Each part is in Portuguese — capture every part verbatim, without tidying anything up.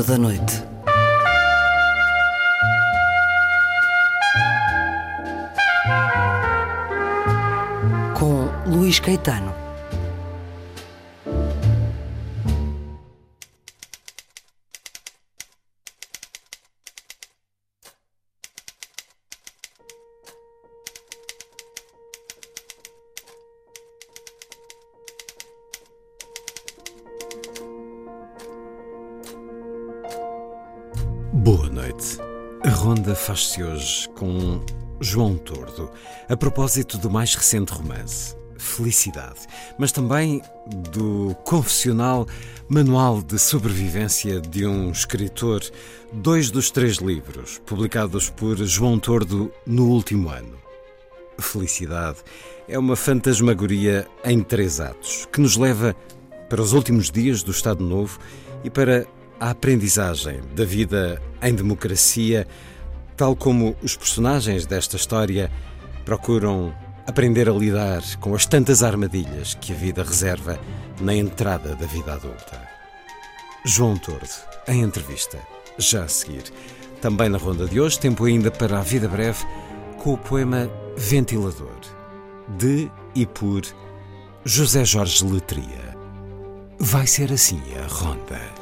Ronda da Noite. Com Luís Caetano. Boa noite. A ronda faz-se hoje com João Tordo, a propósito do mais recente romance, Felicidade, mas também do confessional Manual de Sobrevivência de um Escritor, dois dos três livros publicados por João Tordo no último ano. Felicidade é uma fantasmagoria em três atos, que nos leva para os últimos dias do Estado Novo e para a aprendizagem da vida em democracia, tal como os personagens desta história procuram aprender a lidar com as tantas armadilhas que a vida reserva na entrada da vida adulta. João Tordo, em entrevista, já a seguir. Também na ronda de hoje, tempo ainda para a vida breve, com o poema Ventilador, de e por José Jorge Letria. Vai ser assim a ronda.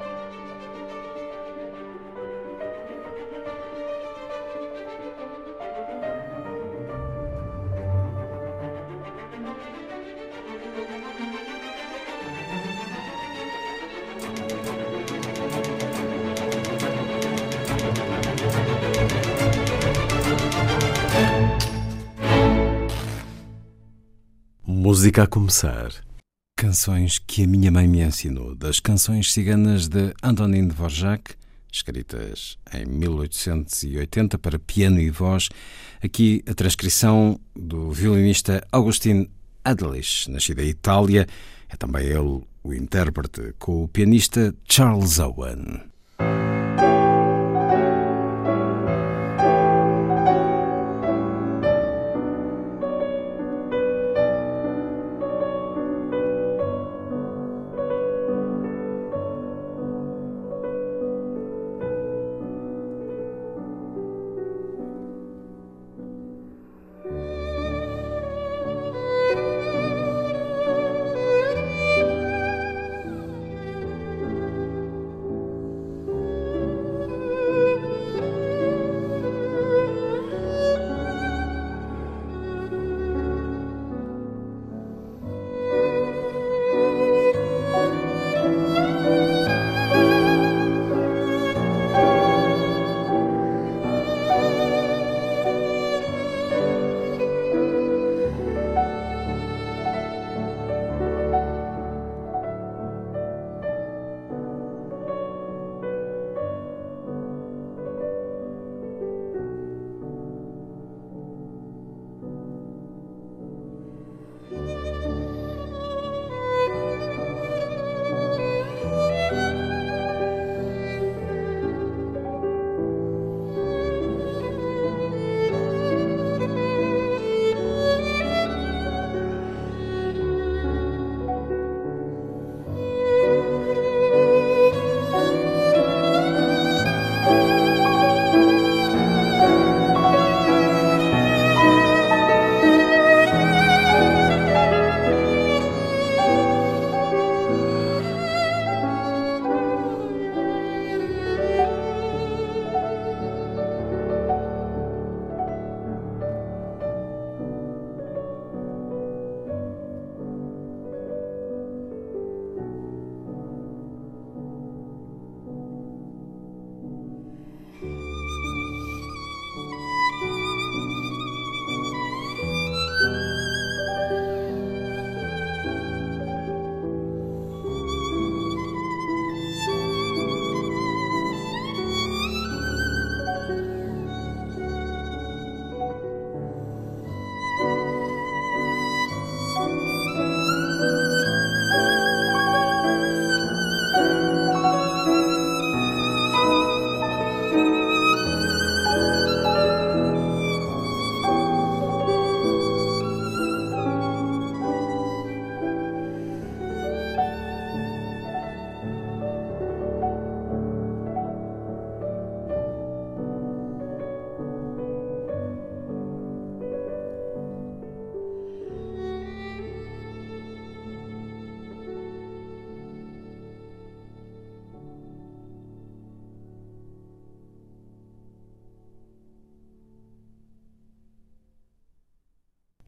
Música a começar. Canções que a minha mãe me ensinou, das canções ciganas de Antonin Dvorak, escritas em mil oitocentos e oitenta para piano e voz. Aqui a transcrição do violinista Augustin Adlich, nascido em Itália. É também ele o intérprete, com o pianista Charles Owen.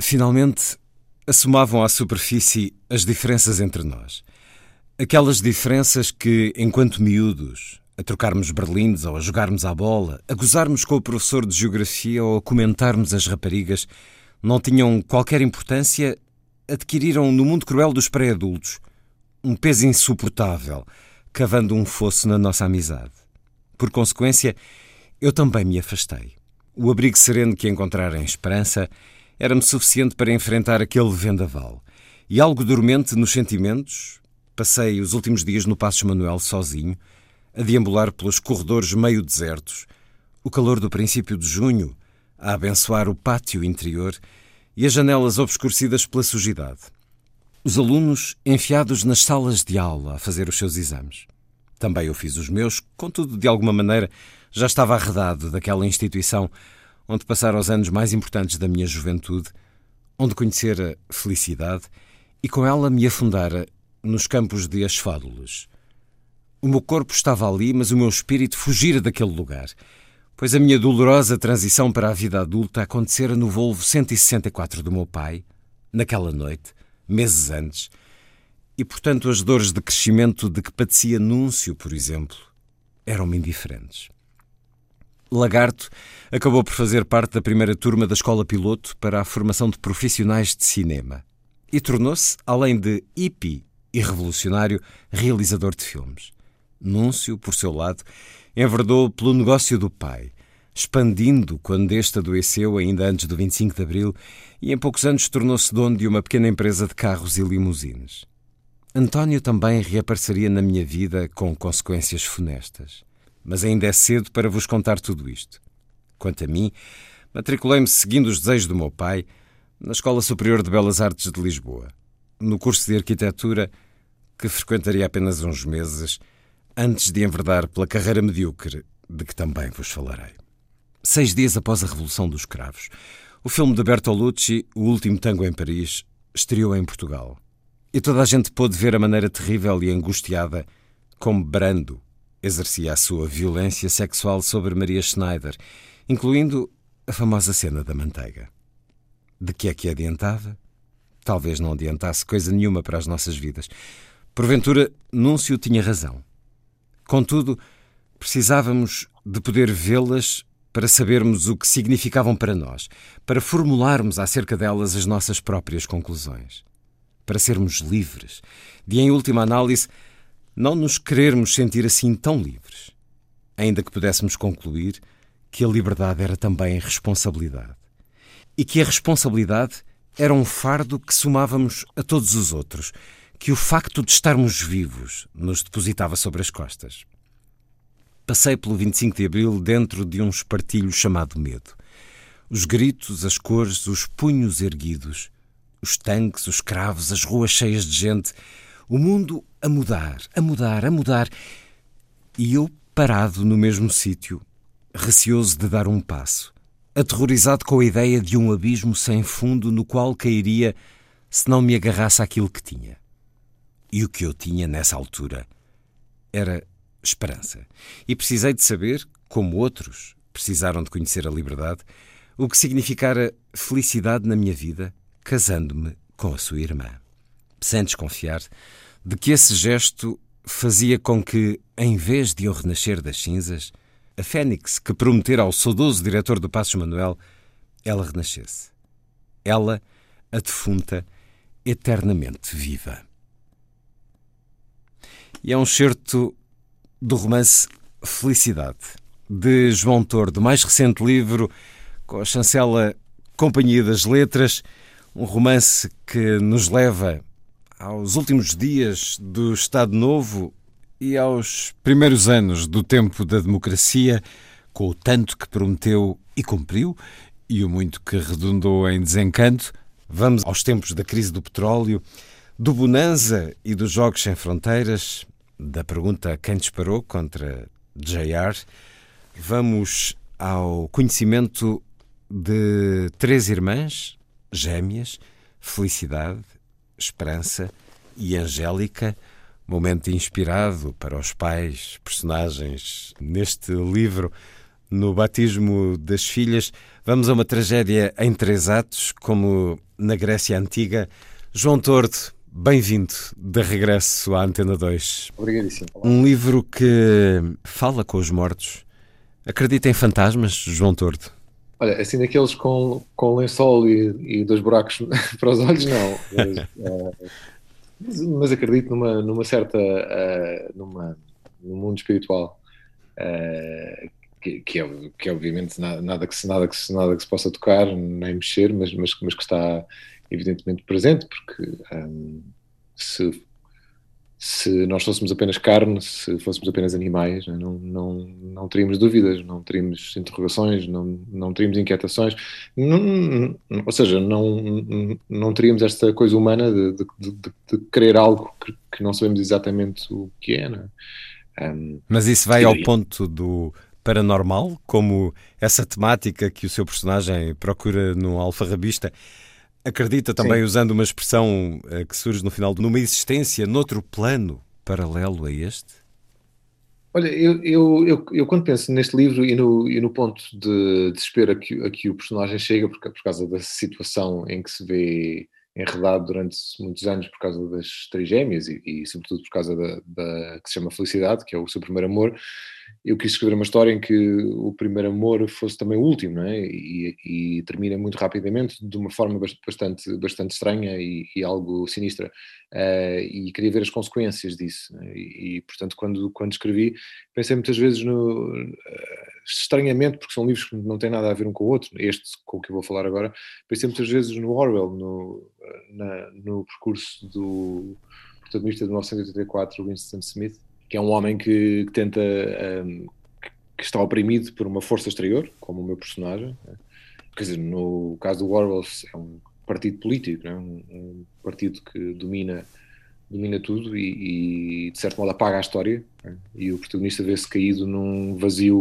Finalmente, assomavam à superfície as diferenças entre nós. Aquelas diferenças que, enquanto miúdos, a trocarmos berlindes ou a jogarmos à bola, a gozarmos com o professor de geografia ou a comentarmos as raparigas, não tinham qualquer importância, adquiriram no mundo cruel dos pré-adultos um peso insuportável, cavando um fosso na nossa amizade. Por consequência, eu também me afastei. O abrigo sereno que encontrara em Esperança era-me suficiente para enfrentar aquele vendaval. E algo dormente nos sentimentos, passei os últimos dias no Passos Manuel sozinho, a deambular pelos corredores meio desertos, o calor do princípio de junho, a abençoar o pátio interior e as janelas obscurecidas pela sujidade. Os alunos enfiados nas salas de aula a fazer os seus exames. Também eu fiz os meus, contudo, de alguma maneira, já estava arredado daquela instituição onde passaram os anos mais importantes da minha juventude, onde conhecera felicidade e com ela me afundara nos campos de Asfádulas. O meu corpo estava ali, mas o meu espírito fugira daquele lugar, pois a minha dolorosa transição para a vida adulta acontecera no Volvo cento e sessenta e quatro do meu pai, naquela noite, meses antes, e, portanto, as dores de crescimento de que padecia Núncio, por exemplo, eram-me indiferentes. Lagarto acabou por fazer parte da primeira turma da Escola Piloto para a formação de profissionais de cinema e tornou-se, além de hippie e revolucionário, realizador de filmes. Núncio, por seu lado, enverdou pelo negócio do pai, expandindo quando este adoeceu ainda antes do vinte e cinco de Abril e em poucos anos tornou-se dono de uma pequena empresa de carros e limusines. António também reapareceria na minha vida com consequências funestas. Mas ainda é cedo para vos contar tudo isto. Quanto a mim, matriculei-me seguindo os desejos do meu pai na Escola Superior de Belas Artes de Lisboa, no curso de arquitetura que frequentaria apenas uns meses antes de enverdar pela carreira medíocre de que também vos falarei. Seis dias após a Revolução dos Cravos, o filme de Bertolucci, O Último Tango em Paris, estreou em Portugal. E toda a gente pôde ver a maneira terrível e angustiada como Brando exercia a sua violência sexual sobre Maria Schneider, incluindo a famosa cena da manteiga. De que é que adiantava? Talvez não adiantasse coisa nenhuma para as nossas vidas. Porventura, Núncio tinha razão. Contudo, precisávamos de poder vê-las para sabermos o que significavam para nós, para formularmos acerca delas as nossas próprias conclusões, para sermos livres, de, em última análise, não nos querermos sentir assim tão livres, ainda que pudéssemos concluir que a liberdade era também responsabilidade e que a responsabilidade era um fardo que somávamos a todos os outros, que o facto de estarmos vivos nos depositava sobre as costas. Passei pelo vinte e cinco de Abril dentro de um espartilho chamado medo. Os gritos, as cores, os punhos erguidos, os tanques, os cravos, as ruas cheias de gente, o mundo a mudar, a mudar, a mudar, e eu parado no mesmo sítio, receoso de dar um passo, aterrorizado com a ideia de um abismo sem fundo no qual cairia se não me agarrasse àquilo que tinha. E o que eu tinha nessa altura era esperança. E precisei de saber, como outros precisaram de conhecer a liberdade, o que significara felicidade na minha vida, casando-me com a sua irmã. Sem desconfiar de que esse gesto fazia com que, em vez de eu renascer das cinzas, a fênix que prometera ao saudoso diretor do Passos Manuel, ela renascesse. Ela, a defunta, eternamente viva. E é um excerto do romance Felicidade, de João Tordo, do mais recente livro com a chancela Companhia das Letras, um romance que nos leva aos últimos dias do Estado Novo e aos primeiros anos do tempo da democracia, com o tanto que prometeu e cumpriu, e o muito que redundou em desencanto. Vamos aos tempos da crise do petróleo, do Bonanza e dos Jogos Sem Fronteiras, da pergunta quem disparou contra J R. Vamos ao conhecimento de três irmãs gêmeas, Felicidade, Esperança e Angélica, momento inspirado para os pais, personagens neste livro no batismo das filhas. Vamos a uma tragédia em três atos, como na Grécia Antiga. João Tordo, bem-vindo de regresso à Antena dois. Obrigadíssimo. Um livro que fala com os mortos. Acredita em fantasmas, João Tordo? Olha, assim daqueles com, com lençol e, e dois buracos para os olhos, não. Mas, uh, mas, mas acredito numa, numa certa... Uh, numa, num mundo espiritual. Uh, que, que, é, que é obviamente nada, nada, que se, nada, que se, nada que se possa tocar, nem mexer, mas, mas, mas que está evidentemente presente, porque um, se... se nós fôssemos apenas carne, se fôssemos apenas animais, não, não, não teríamos dúvidas, não teríamos interrogações, não, não teríamos inquietações, não, ou seja, não, não teríamos esta coisa humana de, de, de, de querer algo que, que não sabemos exatamente o que é. Não é? Um, Mas isso vai ao ponto do paranormal, como essa temática que o seu personagem procura no Alfarrabista. Acredita também, sim, usando uma expressão uh, que surge no final, numa existência, noutro plano paralelo a este? Olha, eu, eu, eu, eu quando penso neste livro e no, e no ponto de desespero a que, a que o personagem chega, por, por causa da situação em que se vê enredado durante muitos anos por causa das trigêmeas e, e sobretudo por causa da, da que se chama Felicidade, que é o seu primeiro amor, eu quis escrever uma história em que o primeiro amor fosse também o último, não é? E, e termina muito rapidamente, de uma forma bastante, bastante estranha e, e algo sinistra. Uh, e queria ver as consequências disso. Não é? E, e, portanto, quando, quando escrevi, pensei muitas vezes no... Uh, estranhamente, porque são livros que não têm nada a ver um com o outro, este com o que eu vou falar agora, pensei muitas vezes no Orwell, no, na, no percurso do protagonista de mil novecentos e oitenta e quatro, Winston Smith, que é um homem que, que tenta, um, que está oprimido por uma força exterior, como o meu personagem. Né? Quer dizer, no caso do Orwell é um partido político, né? um, um partido que domina, domina tudo e, e de certo modo apaga a história, né? E o protagonista vê-se caído num vazio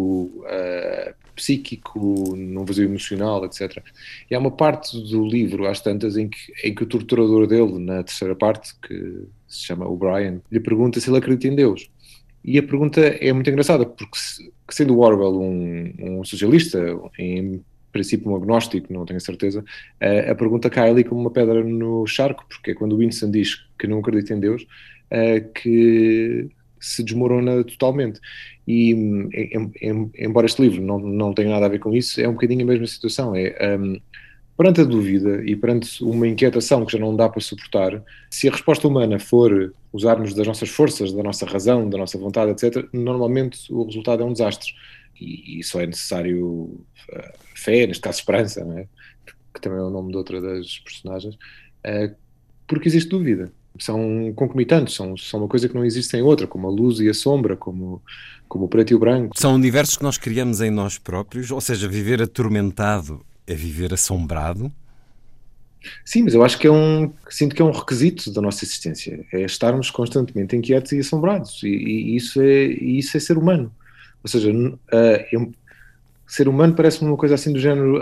uh, psíquico, num vazio emocional, etcétera. E há uma parte do livro, às tantas, em que, em que o torturador dele, na terceira parte, que se chama O'Brien, lhe pergunta se ele acredita em Deus. E a pergunta é muito engraçada, porque sendo o Orwell um, um socialista, em princípio um agnóstico, não tenho certeza, a, a pergunta cai ali como uma pedra no charco, porque é quando o Winston diz que não acredita em Deus, que se desmorona totalmente. E em, em, embora este livro não, não tenha nada a ver com isso, é um bocadinho a mesma situação. É... Um, perante a dúvida e perante uma inquietação que já não dá para suportar, se a resposta humana for usarmos das nossas forças, da nossa razão, da nossa vontade, etcétera, normalmente o resultado é um desastre. E, e só é necessário uh, fé, neste caso esperança, não é? Que também é o nome de outra das personagens, uh, porque existe dúvida. São concomitantes, são, são uma coisa que não existe sem outra, como a luz e a sombra, como, como o preto e o branco. São universos que nós criamos em nós próprios, ou seja, viver atormentado é viver assombrado? Sim, mas eu acho que é um, sinto que é um requisito da nossa existência, é estarmos constantemente inquietos e assombrados, e, e, isso, é, e isso é ser humano. Ou seja, uh, eu, ser humano parece-me uma coisa assim do género,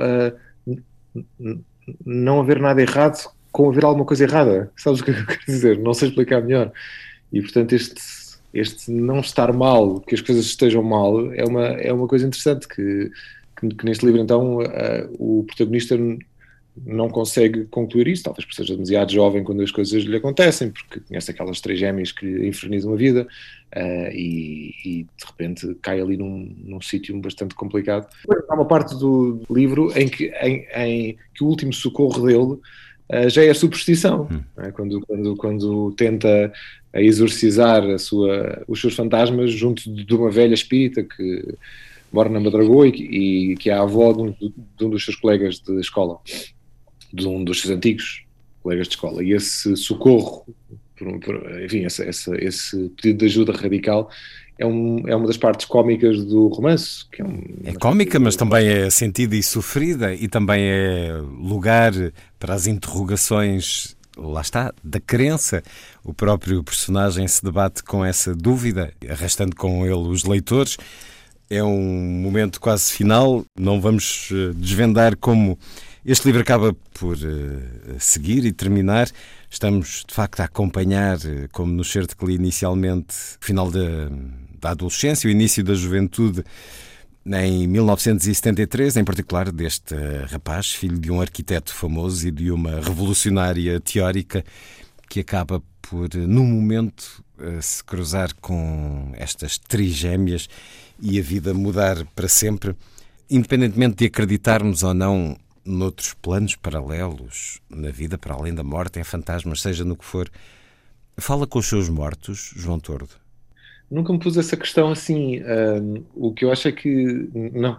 uh, não haver nada errado com haver alguma coisa errada. Sabes o que eu quero dizer? Não sei explicar melhor. E portanto este, este não estar mal, que as coisas estejam mal, é uma, é uma coisa interessante que que neste livro, então, uh, o protagonista não consegue concluir isso, talvez por seja demasiado jovem quando as coisas lhe acontecem, porque conhece aquelas três gêmeas que lhe infernizam a vida, uh, e, e de repente cai ali num, num sítio bastante complicado. Há uma parte do livro em que, em, em, que o último socorro dele uh, já é a superstição, hum. né? quando, quando, quando tenta exorcizar a sua, os seus fantasmas junto de uma velha espírita que mora na Madragoa e, e que é a avó de um, de um dos seus colegas de escola, de um dos seus antigos colegas de escola. E esse socorro, por, por, enfim, esse, esse, esse pedido de ajuda radical é, um, é uma das partes cómicas do romance. Que é um, é cómica, mas também é sentida e sofrida, e também é lugar para as interrogações, lá está, da crença. O próprio personagem se debate com essa dúvida, arrastando com ele os leitores. É um momento quase final, não vamos desvendar como este livro acaba por uh, seguir e terminar. Estamos, de facto, a acompanhar, como no certo que li inicialmente, o final da, da adolescência, o início da juventude Em mil novecentos e setenta e três, em particular, deste rapaz, filho de um arquiteto famoso e de uma revolucionária teórica, que acaba por, num momento, se cruzar com estas trigêmeas e a vida mudar para sempre, independentemente de acreditarmos ou não noutros planos paralelos, na vida para além da morte, em fantasmas, seja no que for. Fala com os seus mortos, João Tordo? Nunca me pus essa questão assim. Um, o que eu acho é que não,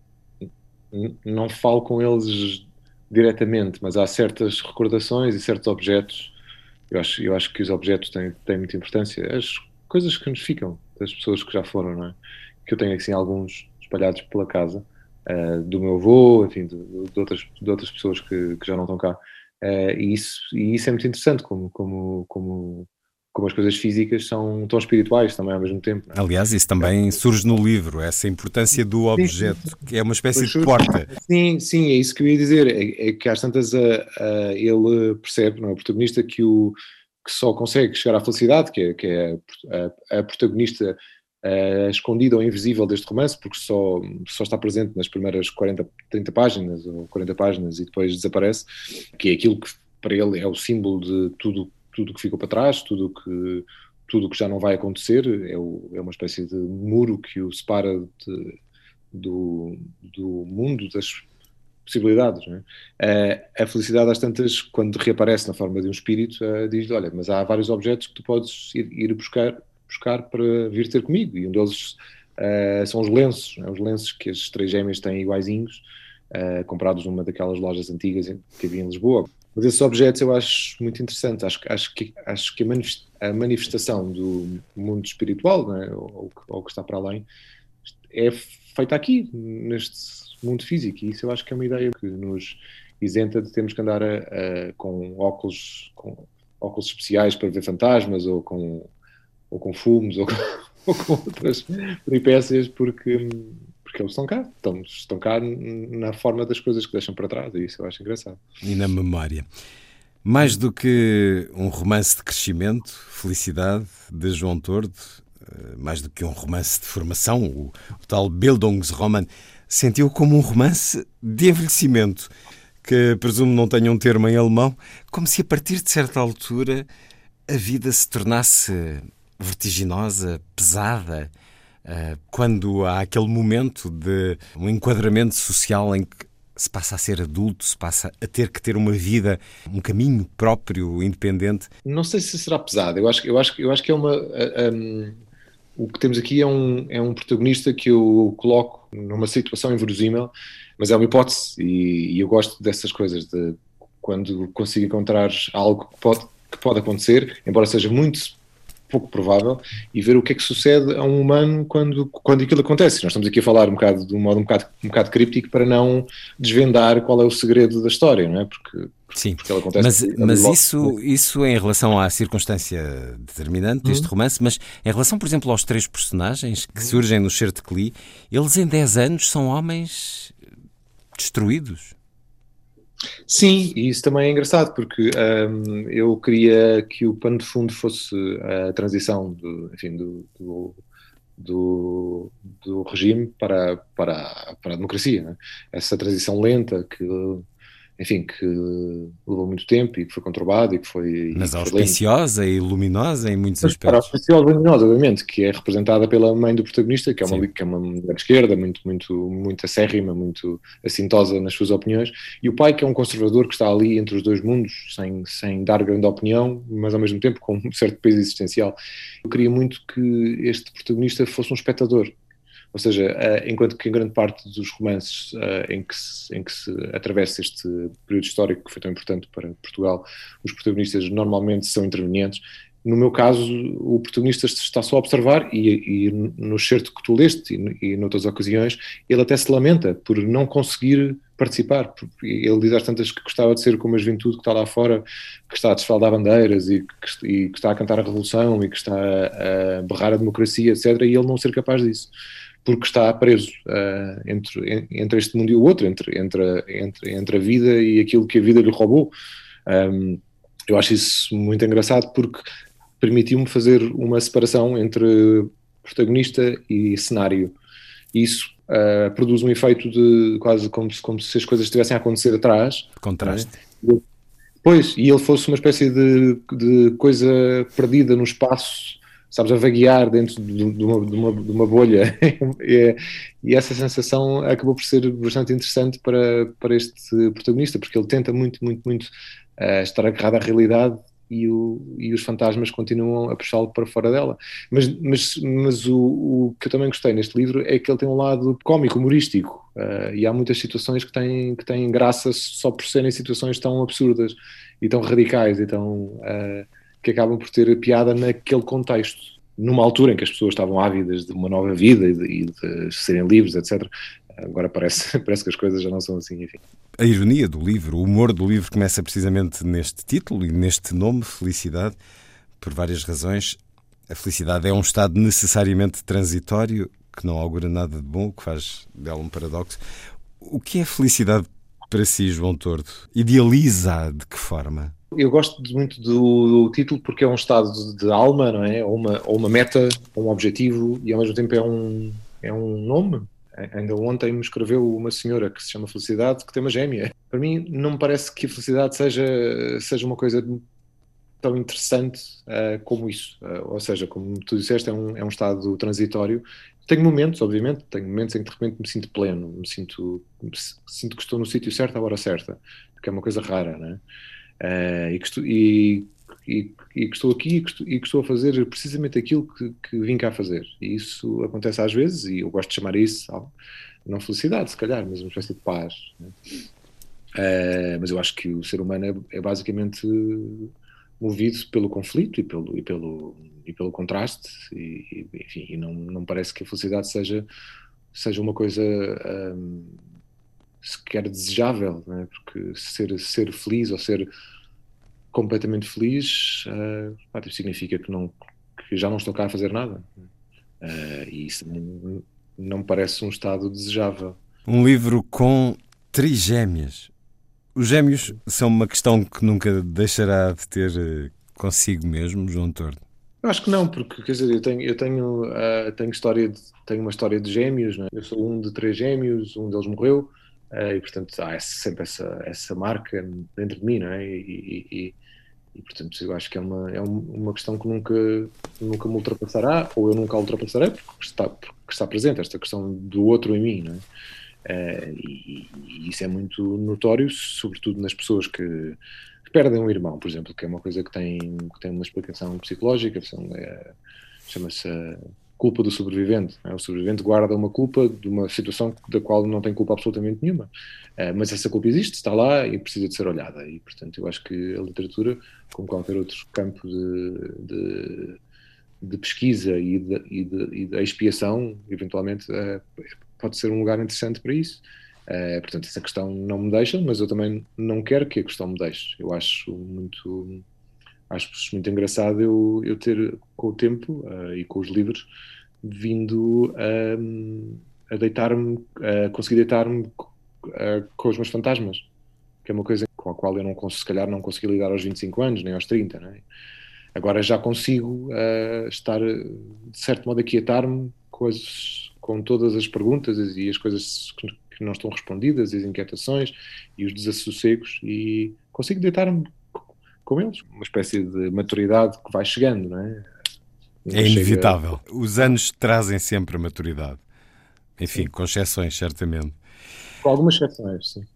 não falo com eles diretamente, mas há certas recordações e certos objetos. Eu acho, eu acho que os objetos têm, têm muita importância. As coisas que nos ficam, das pessoas que já foram, não é? Que eu tenho assim alguns espalhados pela casa, uh, do meu avô, enfim, de, de, outras, de outras pessoas que, que já não estão cá. Uh, e, isso, e isso é muito interessante, como, como, como como as coisas físicas são tão espirituais também ao mesmo tempo. Não é? Aliás, isso também surge no livro, essa importância do objeto, que é uma espécie de porta. Sim, sim, é isso que eu ia dizer, é, é que às tantas a, a, ele percebe, não é, o protagonista, que, o, que só consegue chegar à felicidade, que é, que é a, a, a protagonista a, escondida ou invisível deste romance, porque só, só está presente nas primeiras quarenta, trinta páginas, ou quarenta páginas, e depois desaparece, que é aquilo que para ele é o símbolo de tudo tudo que ficou para trás, tudo que, tudo que já não vai acontecer, é, o, é uma espécie de muro que o separa de, do, do mundo das possibilidades. Não é? A, a felicidade, às tantas, quando reaparece na forma de um espírito, diz-lhe, olha, mas há vários objetos que tu podes ir, ir buscar, buscar para vir ter comigo, e um deles uh, são os lenços, não é? Os lenços que as três gêmeas têm iguaizinhos, uh, comprados numa daquelas lojas antigas que havia em Lisboa. Mas esses objetos eu acho muito interessante. Acho, acho que, acho que a manifestação do mundo espiritual, não é? ou, ou que está para além, é feita aqui, neste mundo físico. E isso eu acho que é uma ideia que nos isenta de termos que andar a, a, com, óculos, com óculos especiais para ver fantasmas, ou com, ou com fumos, ou com, ou com outras peripécias, porque... porque eles estão cá, estão, estão cá na forma das coisas que deixam para trás, e isso eu acho engraçado. E na memória. Mais do que um romance de crescimento, felicidade, de João Tordo, mais do que um romance de formação, o, o tal Bildungsroman, sentiu como um romance de envelhecimento, que presumo não tenha um termo em alemão, como se a partir de certa altura a vida se tornasse vertiginosa, pesada, quando há aquele momento de um enquadramento social em que se passa a ser adulto, se passa a ter que ter uma vida, um caminho próprio, independente. Não sei se será pesado, eu acho, eu acho, eu acho que é uma... Um, o que temos aqui é um, é um protagonista que eu coloco numa situação inverosímil, mas é uma hipótese, e, e eu gosto dessas coisas, de quando consigo encontrar algo que pode, que pode acontecer, embora seja muito pouco provável, e ver o que é que sucede a um humano quando, quando aquilo acontece. Nós estamos aqui a falar um bocado, de um modo um bocado, um bocado críptico, para não desvendar qual é o segredo da história, não é? Porque, Sim, porque ela acontece mas, ali, mas logo. isso, isso em relação à circunstância determinante deste uhum. romance, mas em relação, por exemplo, aos três personagens que uhum. surgem no Chertecli, eles em dez anos são homens destruídos. Sim, e isso também é engraçado, porque um, eu queria que o pano de fundo fosse a transição do, enfim, do, do, do, do regime para, para, para a democracia, né? Essa transição lenta que, enfim, que levou muito tempo e que foi conturbado e que foi... Mas que auspiciosa foi e luminosa em muitos Mas, aspectos. Auspiciosa e luminosa, obviamente, que é representada pela mãe do protagonista, que é uma, Sim. que é uma mulher de esquerda, muito, muito, muito acérrima, muito assintosa nas suas opiniões, e o pai, que é um conservador que está ali entre os dois mundos, sem, sem dar grande opinião, mas ao mesmo tempo com um certo peso existencial. Eu queria muito que este protagonista fosse um espectador. Ou seja, enquanto que em grande parte dos romances em que se, em que se atravessa este período histórico que foi tão importante para Portugal, os protagonistas normalmente são intervenientes. No meu caso, o protagonista está só a observar, e, e no certo que tu leste e, e noutras ocasiões, ele até se lamenta por não conseguir participar. Porque ele diz às tantas que gostava de ser como a juventude que está lá fora, que está a desfaldar bandeiras e que, e que está a cantar a revolução e que está a, a berrar a democracia, etcétera, e ele não ser capaz disso, porque está preso uh, entre, entre este mundo e o outro, entre, entre, entre, entre a vida e aquilo que a vida lhe roubou. Um, eu acho isso muito engraçado, porque permitiu-me fazer uma separação entre protagonista e cenário. E isso uh, produz um efeito de quase como se, como se as coisas estivessem a acontecer atrás. Contraste. Né? Pois, e ele fosse uma espécie de, de coisa perdida no espaço, sabes, a vaguear dentro de, de, uma, de, uma, de uma bolha. e, e essa sensação acabou por ser bastante interessante para, para este protagonista, porque ele tenta muito, muito, muito uh, estar agarrado à realidade e, o, e os fantasmas continuam a puxá-lo para fora dela. Mas, mas, mas o, o que eu também gostei neste livro é que ele tem um lado cómico, humorístico, uh, e há muitas situações que têm, que têm graça só por serem situações tão absurdas e tão radicais e tão... Uh, que acabam por ter piada naquele contexto, numa altura em que as pessoas estavam ávidas de uma nova vida e de, e de serem livres, etcétera. Agora parece, parece que as coisas já não são assim, enfim. A ironia do livro, o humor do livro começa precisamente neste título e neste nome, Felicidade, por várias razões. A felicidade é um estado necessariamente transitório, que não augura nada de bom, o que faz dela um paradoxo. O que é felicidade para si, João Tordo? Idealiza de que forma? Eu gosto muito do, do título porque é um estado de, de alma, não é? Ou uma, ou uma meta, ou um objetivo, e ao mesmo tempo é um, é um nome. Ainda ontem me escreveu uma senhora que se chama Felicidade, que tem uma gêmea. Para mim não me parece que a felicidade seja, seja uma coisa tão interessante uh, como isso. Uh, ou seja, como tu disseste, é um, é um estado transitório. Tenho momentos, obviamente, tenho momentos em que de repente me sinto pleno, me sinto, me sinto que estou no sítio certo à hora certa, que é uma coisa rara, não é? Uh, e, que estou, e, e, e que estou aqui e que estou, e que estou a fazer precisamente aquilo que, que vim cá fazer. E isso acontece às vezes, e eu gosto de chamar isso, não felicidade, se calhar, mas uma espécie de paz. Né? Uh, mas eu acho que o ser humano é, é basicamente movido pelo conflito e pelo, e pelo, e pelo contraste, e, e, enfim, e não, não parece que a felicidade seja, seja uma coisa... Um, sequer desejável, né? Porque ser, ser feliz ou ser completamente feliz uh, significa que, não, que já não estou cá a fazer nada. Uh, e isso não, não me parece um estado desejável. Um livro com trigêmeas. Os gêmeos são uma questão que nunca deixará de ter consigo mesmo, João Tordo? Eu acho que não, porque quer dizer, eu tenho, eu tenho, uh, tenho, história de, tenho uma história de gêmeos, né? Eu sou um de três gêmeos, um deles morreu. Uh, e portanto há sempre essa, essa marca dentro de mim, não é? E, e, e portanto eu acho que é uma, é uma questão que nunca, nunca me ultrapassará, ou eu nunca a ultrapassarei, porque está, porque está presente esta questão do outro em mim, não é? Uh, e, e isso é muito notório, sobretudo nas pessoas que, que perdem um irmão, por exemplo, que é uma coisa que tem, que tem uma explicação psicológica, são, é, chama-se culpa do sobrevivente. Não é? O sobrevivente guarda uma culpa de uma situação da qual não tem culpa absolutamente nenhuma. Uh, mas essa culpa existe, está lá e precisa de ser olhada. E, portanto, eu acho que a literatura, como qualquer outro campo de, de, de pesquisa e de, e, de, e de expiação, eventualmente, uh, pode ser um lugar interessante para isso. Uh, portanto, essa questão não me deixa, mas eu também não quero que a questão me deixe. Eu acho muito... Acho muito engraçado eu, eu ter, com o tempo uh, e com os livros, vindo um, a deitar-me, a conseguir deitar-me uh, com os meus fantasmas, que é uma coisa com a qual eu não consigo, se calhar não consegui lidar aos vinte e cinco anos, nem aos trinta. Não é? Agora já consigo uh, estar, de certo modo, a quietar-me com, as, com todas as perguntas e as coisas que, que não estão respondidas, e as inquietações e os desassossegos, e consigo deitar-me com eles, uma espécie de maturidade que vai chegando, não é? Não é inevitável. Chega... Os anos trazem sempre a maturidade. Enfim, sim. Com exceções, certamente. Com algumas exceções, sim.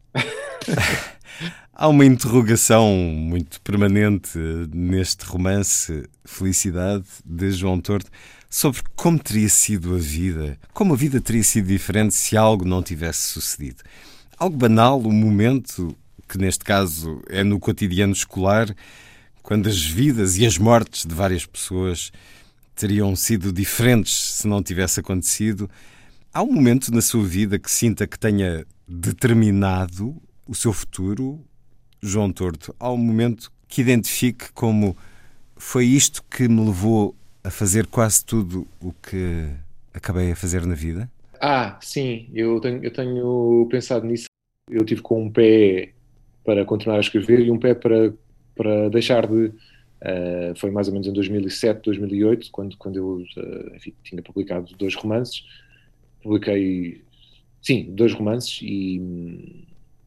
Há uma interrogação muito permanente neste romance Felicidade, de João Tordo, sobre como teria sido a vida, como a vida teria sido diferente se algo não tivesse sucedido. Algo banal, um momento... que neste caso é no cotidiano escolar, quando as vidas e as mortes de várias pessoas teriam sido diferentes se não tivesse acontecido. Há um momento na sua vida que sinta que tenha determinado o seu futuro, João Tordo? Há um momento que identifique como foi isto que me levou a fazer quase tudo o que acabei a fazer na vida? Ah, sim, eu tenho, eu tenho pensado nisso. Eu tive com um pé para continuar a escrever e um pé para, para deixar de... Uh, foi mais ou menos em dois mil e sete, dois mil e oito, quando, quando eu uh, enfim, tinha publicado dois romances. Publiquei sim, dois romances e,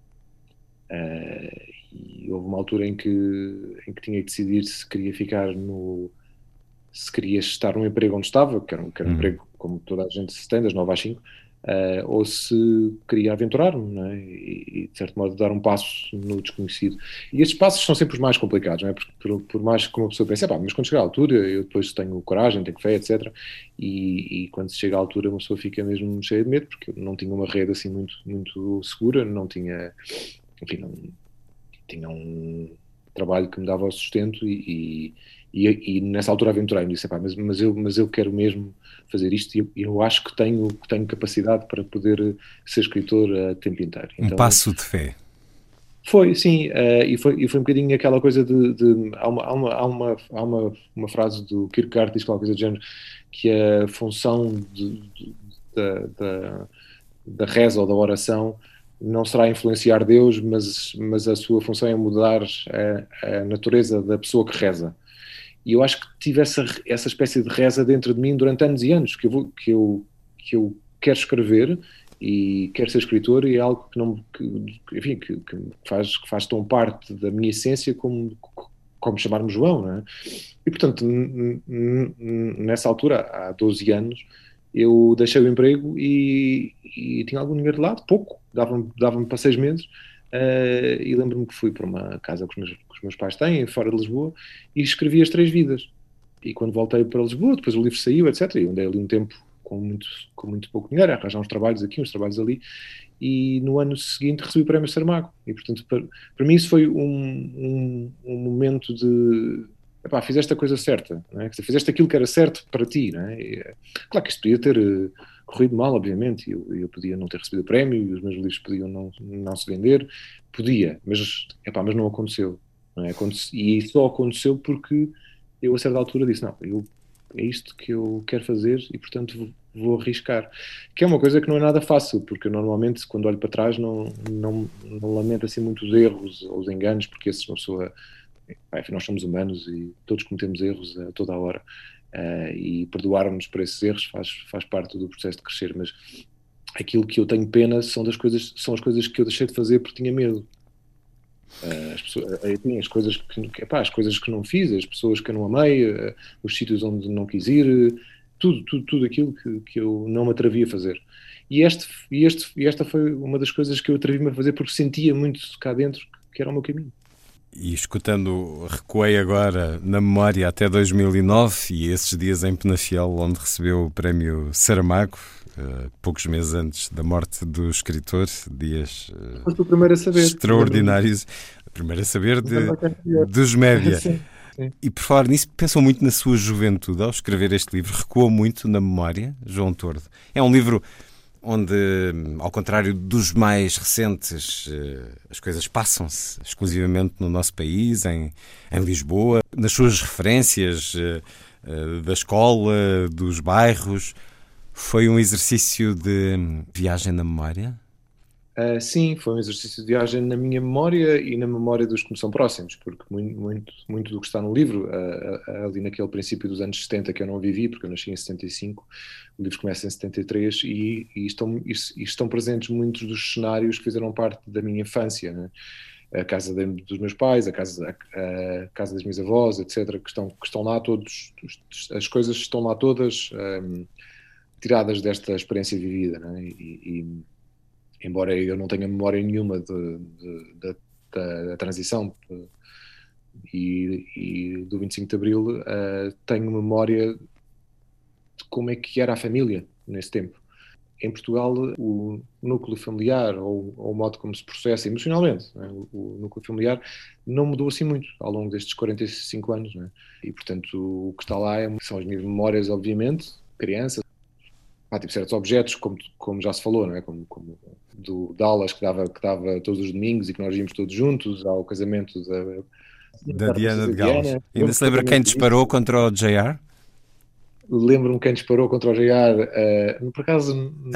uh, e houve uma altura em que, em que tinha que decidir se queria ficar no... se queria estar no emprego onde estava, que era um, que era um Hum. emprego como toda a gente se tem, das nove às cinco, uh, ou se queria aventurar-me, não é? E, e, de certo modo, dar um passo no desconhecido. E estes passos são sempre os mais complicados, não é? Porque por, por mais que uma pessoa pense, pá, mas quando chegar à altura, eu depois tenho coragem, tenho fé, etcétera. E, e quando se chega à altura, uma pessoa fica mesmo cheia de medo, porque eu não tinha uma rede assim muito, muito segura, não tinha, enfim, não tinha um trabalho que me dava o sustento e, e, e, e nessa altura aventurei-me, disse, mas, mas, eu, mas eu quero mesmo fazer isto e eu, eu acho que tenho, que tenho capacidade para poder ser escritor a tempo inteiro. Um então, passo de fé. Foi, sim, uh, e, foi, e foi um bocadinho aquela coisa de... de há uma, há uma, há uma, há uma, uma frase do Kierkegaard, diz qualquer coisa do género, que a função de, de, da, da, da reza ou da oração não será influenciar Deus, mas, mas a sua função é mudar a, a natureza da pessoa que reza. E eu acho que tive essa, essa espécie de reza dentro de mim durante anos e anos, que eu, vou, que eu, que eu quero escrever e quero ser escritor, e é algo que não que, enfim, que, que, faz, que faz tão parte da minha essência como, como chamar-me João, não é? E portanto, nessa altura, há doze anos, eu deixei o emprego e, e tinha algum dinheiro de lado, pouco, dava-me dava-me para seis meses, uh, e lembro-me que fui para uma casa que os, meus, que os meus pais têm, fora de Lisboa, e escrevi As Três Vidas. E quando voltei para Lisboa, depois o livro saiu, etcétera, e eu andei ali um tempo com muito, com muito pouco dinheiro, a arranjar uns trabalhos aqui, uns trabalhos ali, e no ano seguinte recebi o Prémio Saramago. E portanto, para, para mim isso foi um, um, um momento de... Epá, fizeste a coisa certa, não é? Quer dizer, fizeste aquilo que era certo para ti, não é? E, claro que isto podia ter uh, corrido mal, obviamente, eu, eu podia não ter recebido o prémio, e os meus livros podiam não, não se vender, podia, mas, epá, mas não aconteceu, não é? E só aconteceu porque eu a certa altura disse, não, eu, é isto que eu quero fazer e portanto vou, vou arriscar, que é uma coisa que não é nada fácil, porque eu normalmente quando olho para trás não, não, não lamento assim muito os erros ou os enganos, porque esses uma pessoa... Enfim, nós somos humanos e todos cometemos erros a toda a hora, uh, e perdoar-nos por esses erros faz, faz parte do processo de crescer, mas aquilo que eu tenho pena são, das coisas, são as coisas que eu deixei de fazer porque tinha medo. Uh, as, pessoas, uh, as, coisas que, epá, as coisas que não fiz, as pessoas que eu não amei, uh, os sítios onde não quis ir, uh, tudo, tudo, tudo aquilo que, que eu não me atrevi a fazer. E, este, e, este, e esta foi uma das coisas que eu atrevi-me a fazer porque sentia muito cá dentro que era o meu caminho. E escutando, recuei agora na memória até dois mil e nove e esses dias em Penafiel, onde recebeu o prémio Saramago, uh, poucos meses antes da morte do escritor, dias uh, Foste o primeiro a saber. extraordinários. O primeiro a saber de, dos média. Sim, sim. E por falar nisso, pensou muito na sua juventude ao escrever este livro, recuou muito na memória, João Tordo. É um livro onde, ao contrário dos mais recentes, as coisas passam-se exclusivamente no nosso país, em, em Lisboa, nas suas referências da escola, dos bairros. Foi um exercício de viagem na memória? Uh, sim, foi um exercício de viagem na minha memória e na memória dos que me são próximos, porque muito, muito, muito do que está no livro, uh, uh, ali naquele princípio dos anos setenta que eu não vivi, porque eu nasci em setenta e cinco, o livro começa em setenta e três e, e, estão, e, e estão presentes muitos dos cenários que fizeram parte da minha infância, né? A casa de, dos meus pais, a casa, a, a casa das minhas avós, etcétera, que estão, que estão lá todos, as coisas estão lá todas um, tiradas desta experiência vivida, né? e, e embora eu não tenha memória nenhuma de, de, de, da, da transição e, e do vinte e cinco de Abril, uh, tenho memória de como é que era a família nesse tempo. Em Portugal, o núcleo familiar, ou, ou o modo como se processa emocionalmente, né? o, o núcleo familiar não mudou assim muito ao longo destes quarenta e cinco anos. Né? E, portanto, o que está lá é, são as minhas memórias, obviamente, criança. Há tipo, certos objetos, como, como já se falou, não é? Como, como do Dallas, que dava, que dava todos os domingos e que nós íamos todos juntos, ao casamento da, da Diana de Gales. Ainda se lembra quem disparou contra o J R? Lembro-me quem disparou contra o J R. Uh, por acaso,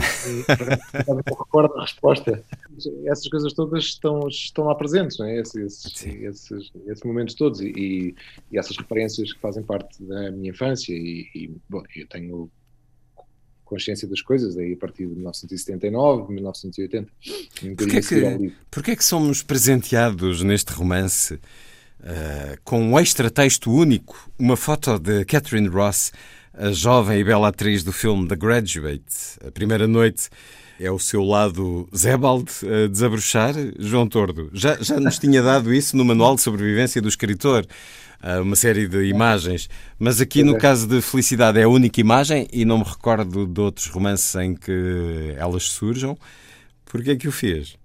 não recordo a resposta. Essas coisas todas estão, estão lá presentes, não é? Esses, esses, esses momentos todos e, e essas referências que fazem parte da minha infância. E, e bom, eu tenho... consciência das coisas, aí a partir de mil novecentos e setenta e nove, mil novecentos e oitenta. Um Porquê é que, porquê é que somos presenteados neste romance uh, com um extra-texto único, uma foto de Catherine Ross, a jovem e bela atriz do filme The Graduate, A Primeira Noite? É o seu lado Zébald a desabrochar, João Tordo? Já, já nos tinha dado isso no Manual de Sobrevivência do Escritor, uma série de imagens, mas aqui no caso de Felicidade é a única imagem e não me recordo de outros romances em que elas surjam. Porquê é que o fez?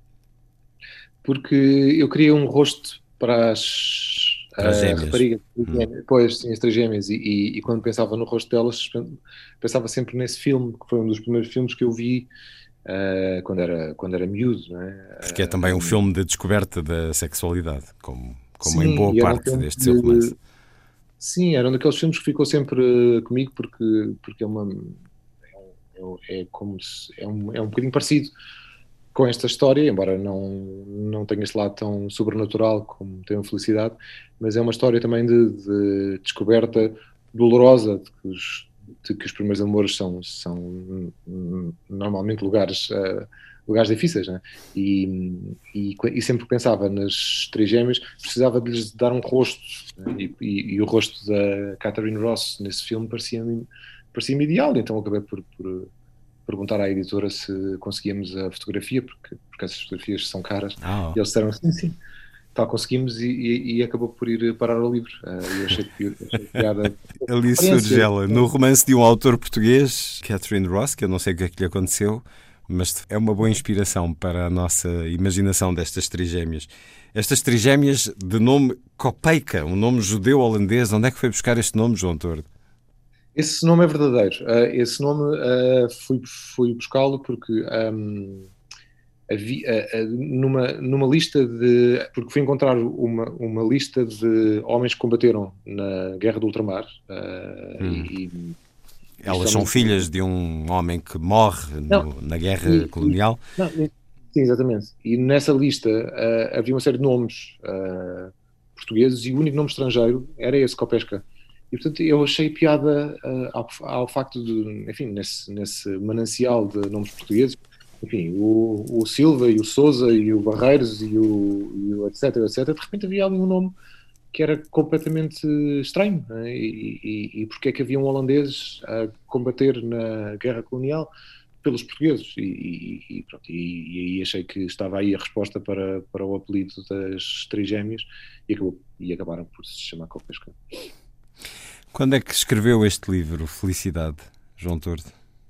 Porque eu queria um rosto para as, para as gêmeas. raparigas, hum. depois sim, as três gêmeas, e, e, e quando pensava no rosto delas, pensava sempre nesse filme, que foi um dos primeiros filmes que eu vi Uh, quando, era, quando era miúdo, não é? Porque é também um filme de descoberta da sexualidade, como, como sim, em boa parte um deste seu romance. Sim, era um daqueles filmes que ficou sempre comigo, porque, porque é, uma, é, um, é, como se, é, um, é um bocadinho parecido com esta história, embora não, não tenha esse lado tão sobrenatural como tem a Felicidade, mas é uma história também de, de descoberta dolorosa, de que os de que os primeiros amores são, são normalmente lugares, uh, lugares difíceis, né? e, e, e sempre que pensava nas três gêmeas, precisava de lhes dar um rosto, né? e, e, e o rosto da Catherine Ross nesse filme parecia-me parecia ideal, então acabei por, por perguntar à editora se conseguíamos a fotografia, porque, porque essas fotografias são caras, oh. e eles disseram sim, sim. Tal conseguimos e, e, e acabou por ir parar ao livro. Uh, eu achei que achei piada. Ali surge ela, no romance de um autor português, Catherine Ross, que eu não sei o que é que lhe aconteceu, mas é uma boa inspiração para a nossa imaginação destas trigêmeas. Estas trigêmeas de nome Kopejka, um nome judeu-holandês. Onde é que foi buscar este nome, João Tordo? Esse nome é verdadeiro. Uh, esse nome uh, fui, fui buscá-lo porque... Um, Havia, numa, numa lista de... Porque fui encontrar uma, uma lista de homens que combateram na Guerra do Ultramar. Uh, hum. e, Elas são filhas de um homem que morre no, na Guerra e, Colonial? Não, sim, exatamente. E nessa lista uh, havia uma série de nomes uh, portugueses e o único nome estrangeiro era esse, Kopejka. E, portanto, eu achei piada uh, ao, ao facto de, enfim, nesse, nesse manancial de nomes portugueses, enfim, o, o Silva e o Sousa e o Barreiros e o, e o etc, etc, de repente havia ali um nome que era completamente estranho, né? e, e, e porque é que havia um holandês a combater na guerra colonial pelos portugueses, e, e, e, pronto, e, e aí achei que estava aí a resposta para, para o apelido das três gêmeas, e, acabou, e acabaram por se chamar Kopejka. Quando é que escreveu este livro, Felicidade, João Tordo?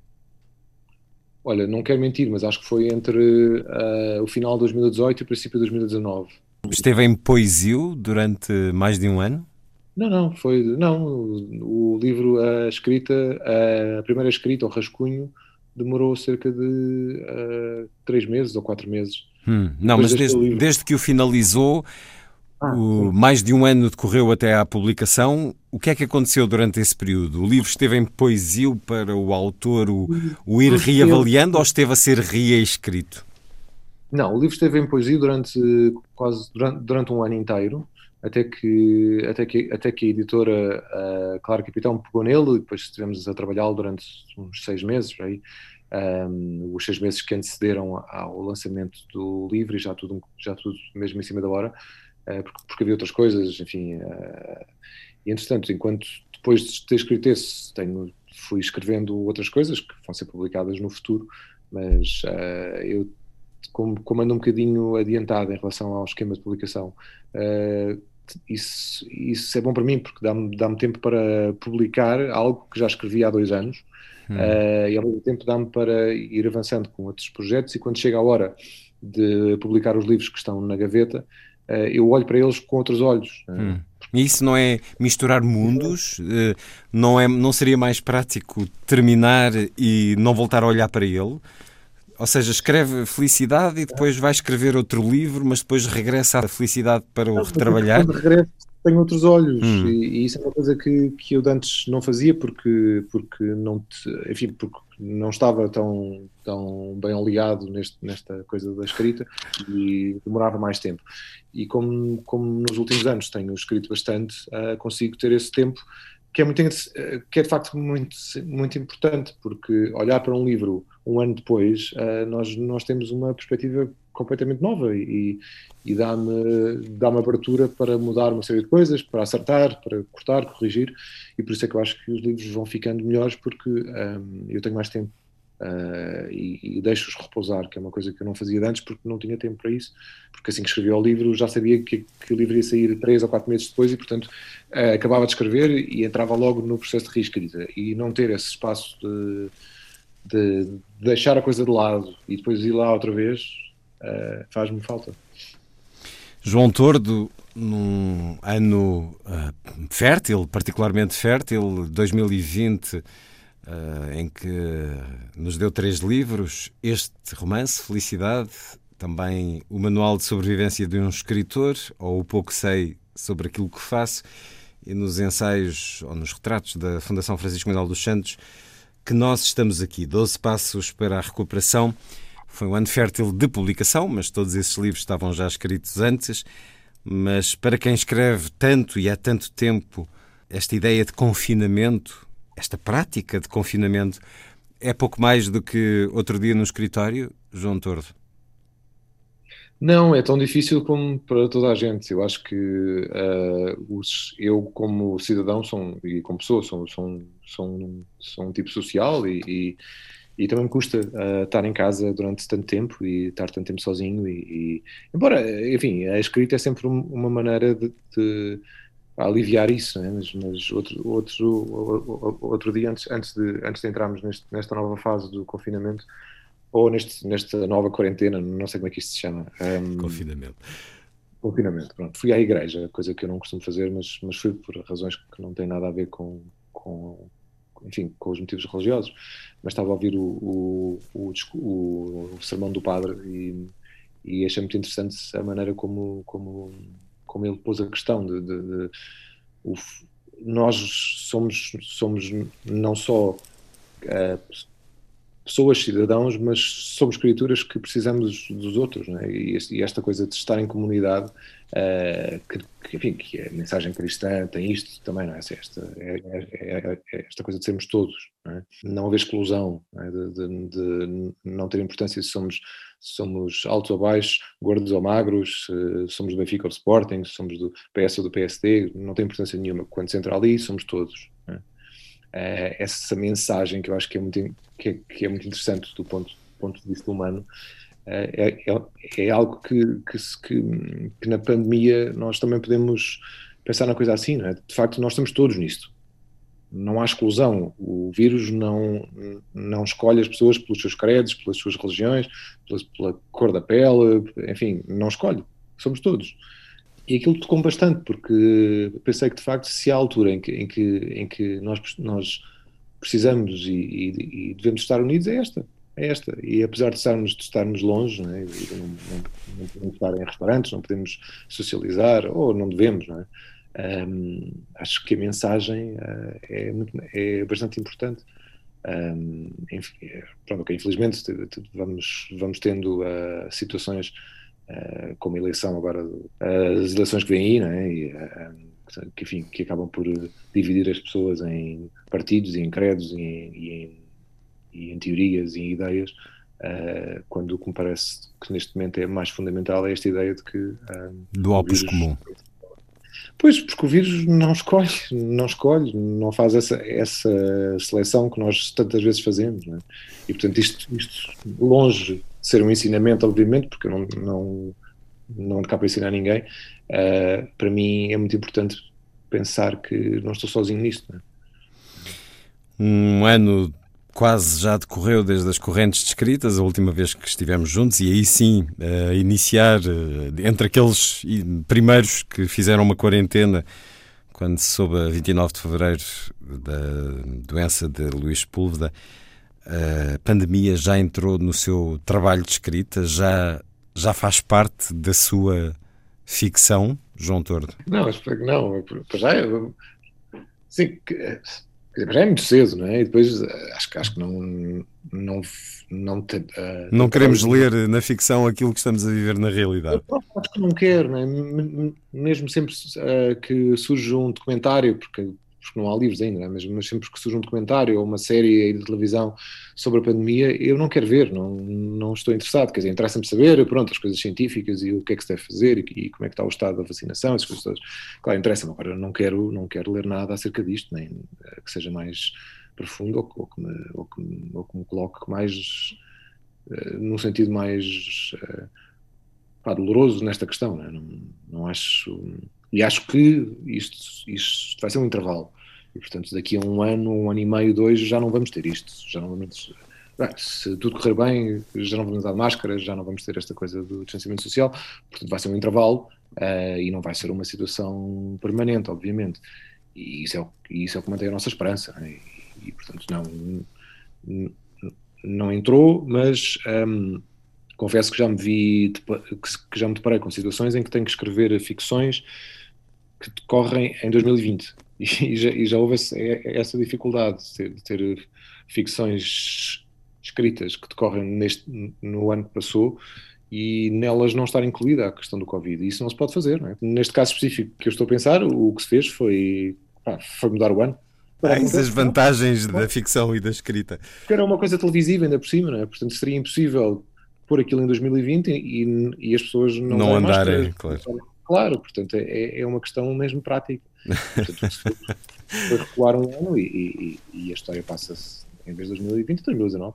Olha, não quero mentir, mas acho que foi entre uh, o final de dois mil e dezoito e o princípio de dois mil e dezanove. Esteve em Poesio durante mais de um ano? Não, não, foi... Não, o, o livro, a escrita, a primeira escrita, o rascunho, demorou cerca de uh, três meses ou quatro meses. Hum, não, mas desde, desde que o finalizou... Ah, o, mais de um ano decorreu até à publicação. O que é que aconteceu durante esse período? O livro esteve em poesia para o autor o, o ir reavaliando ou esteve a ser reescrito? Não, o livro esteve em poesia durante quase durante, durante um ano inteiro, até que, até que, até que a editora uh, Claro Capitão pegou nele, e depois estivemos a trabalhá-lo durante uns seis meses, aí, um, os seis meses que antecederam ao lançamento do livro, e já tudo, já tudo mesmo em cima da hora. Porque, porque havia outras coisas, enfim, uh, e entretanto, enquanto depois de ter escrito esse, tenho, fui escrevendo outras coisas que vão ser publicadas no futuro, mas uh, eu, como, como ando um bocadinho adiantado em relação ao esquema de publicação, uh, isso, isso é bom para mim, porque dá-me, dá-me tempo para publicar algo que já escrevi há dois anos, hum. uh, e ao mesmo tempo dá-me para ir avançando com outros projetos, e quando chega a hora de publicar os livros que estão na gaveta, eu olho para eles com outros olhos. Hum. E isso não é misturar mundos? Não, é, não seria mais prático terminar e não voltar a olhar para ele? Ou seja, escreve Felicidade e depois vai escrever outro livro, mas depois regressa à Felicidade para o não, retrabalhar? Quando regresso tenho outros olhos, hum. e, e isso é uma coisa que, que eu antes não fazia, porque, porque, não, te, enfim, porque não estava tão, tão bem ligado neste, nesta coisa da escrita e demorava mais tempo. E como, como nos últimos anos tenho escrito bastante, uh, consigo ter esse tempo que é, muito, que é de facto muito, muito importante, porque olhar para um livro um ano depois, uh, nós, nós temos uma perspectiva completamente nova e, e dá-me, dá-me abertura para mudar uma série de coisas, para acertar, para cortar, corrigir, e por isso é que eu acho que os livros vão ficando melhores, porque um, eu tenho mais tempo. Uh, e, e deixo-os repousar, que é uma coisa que eu não fazia antes porque não tinha tempo para isso, porque assim que escrevia o livro já sabia que, que o livro ia sair três ou quatro meses depois e portanto uh, acabava de escrever e entrava logo no processo de reescrita, e não ter esse espaço de, de deixar a coisa de lado e depois ir lá outra vez uh, faz-me falta. João Tordo, num ano uh, fértil, particularmente fértil, dois mil e vinte, Uh, em que nos deu três livros, este romance, Felicidade, também o Manual de Sobrevivência de um Escritor, ou O Pouco Sei sobre Aquilo que Faço, e nos ensaios, ou nos retratos da Fundação Francisco Manuel dos Santos, Que Nós Estamos Aqui, doze Passos para a Recuperação. Foi um ano fértil de publicação, mas todos esses livros estavam já escritos antes. Mas para quem escreve tanto e há tanto tempo, esta ideia de confinamento, esta prática de confinamento, é pouco mais do que outro dia no escritório, João Tordo? Não, é tão difícil como para toda a gente. Eu acho que uh, os, eu, como cidadão sou, e como pessoa, sou, sou, sou, sou um tipo social e, e, e também me custa uh, estar em casa durante tanto tempo e estar tanto tempo sozinho. E, e, embora, enfim, a escrita é sempre uma maneira de... de a aliviar isso, né? mas, mas outro, outro, outro dia, antes, antes, de, antes de entrarmos neste, nesta nova fase do confinamento, ou neste, nesta nova quarentena, não sei como é que isto se chama. Um, confinamento. Confinamento, pronto. Fui à igreja, coisa que eu não costumo fazer, mas, mas fui por razões que não têm nada a ver com, com, enfim, com os motivos religiosos. Mas estava a ouvir o, o, o, o, o sermão do padre e, e achei muito interessante a maneira como... como como ele pôs a questão de, de, de o, nós somos, somos não só uh, pessoas, cidadãos, mas somos criaturas que precisamos dos outros, não é? E, e esta coisa de estar em comunidade, uh, que, que, enfim, que a mensagem cristã tem isto também, não é? Esta, é, é, é esta coisa de sermos todos, não é? Não haver exclusão, não é? de, de, de não ter importância se somos somos altos ou baixos, gordos ou magros, somos do Benfica ou do Sporting, somos do P S ou do P S D, não tem importância nenhuma. Quando se entra ali, somos todos. Né? Essa mensagem que eu acho que é muito, que é, que é muito interessante do ponto, do ponto de vista humano, é, é, é algo que, que, que, que na pandemia nós também podemos pensar na coisa assim, não é? De facto, nós estamos todos nisto. Não há exclusão. O vírus não, não escolhe as pessoas pelos seus credos, pelas suas religiões, pela, pela cor da pele, enfim, não escolhe. Somos todos. E aquilo tocou-me bastante, porque pensei que, de facto, se há altura em que, em que, em que nós, nós precisamos e, e, e devemos estar unidos, é esta. É esta. E apesar de estarmos, de estarmos longe, não é? não, não, não podemos estar em restaurantes, não podemos socializar, ou não devemos, não é? Um, acho que a mensagem uh, é, muito, é bastante importante. Um, enfim, pronto, okay, infelizmente vamos, vamos tendo uh, situações uh, como a eleição agora, uh, as eleições que vêm aí, não é? E, uh, que, enfim, que acabam por dividir as pessoas em partidos e em credos e em, e em, e em teorias e em ideias, uh, quando o que me parece que neste momento é mais fundamental é esta ideia de que uh, do opus comum. Pois, porque o vírus não escolhe, não escolhe, não faz essa, essa seleção que nós tantas vezes fazemos, não é? E portanto isto, isto, longe de ser um ensinamento, obviamente, porque eu não, não, não cá para ensinar ninguém, uh, para mim é muito importante pensar que não estou sozinho nisto, não é? Um ano quase já decorreu desde as correntes descritas, a última vez que estivemos juntos, e aí sim, a iniciar, entre aqueles primeiros que fizeram uma quarentena, quando se soube a vinte e nove de fevereiro da doença de Luís Sepúlveda, a pandemia já entrou no seu trabalho de escrita, já, já faz parte da sua ficção, João Tordo? Não, não, já é, sim, já é muito cedo, não é? E depois acho, acho que não não não, te, uh, não queremos não, ler na ficção aquilo que estamos a viver na realidade. Eu acho que não quero, não é? Mesmo sempre uh, que surge um documentário, porque porque não há livros ainda, né? mas, mas sempre que surge um documentário ou uma série de televisão sobre a pandemia, eu não quero ver, não, não estou interessado, quer dizer, interessa-me saber, pronto, as coisas científicas e o que é que se deve fazer e, e como é que está o estado da vacinação, essas coisas todas. Claro, interessa-me, agora não quero, não quero ler nada acerca disto, nem que seja mais profundo ou, ou, que, me, ou, que, me, ou que me coloque mais, uh, num sentido mais uh, pá, doloroso nesta questão, né? não, não acho... E acho que isto, isto vai ser um intervalo. E, portanto, daqui a um ano, um ano e meio, dois, já não vamos ter isto. Já não vamos, bem, se tudo correr bem, já não vamos usar máscaras, já não vamos ter esta coisa do distanciamento social. Portanto, vai ser um intervalo uh, e não vai ser uma situação permanente, obviamente. E isso é o, isso é o que mantém a nossa esperança. Né? E, e, portanto, não, não entrou, mas... Um, confesso que já me vi, que já me deparei com situações em que tenho que escrever ficções que decorrem em dois mil e vinte e já, e já houve essa dificuldade de ter, de ter ficções escritas que decorrem neste, no ano que passou e nelas não estar incluída a questão do Covid. E isso não se pode fazer, não é? Neste caso específico que eu estou a pensar, o que se fez foi, pá, foi mudar o ano. Eis as vantagens da ficção e da escrita. Porque era uma coisa televisiva ainda por cima, não é? Portanto seria impossível pôr aquilo em dois mil e vinte e, e, e as pessoas não, não andarem, claro. Claro, portanto é, é uma questão mesmo prática. Portanto, foi recuar um ano e, e, e a história passa-se em vez de dois mil e vinte, dois mil e dezanove.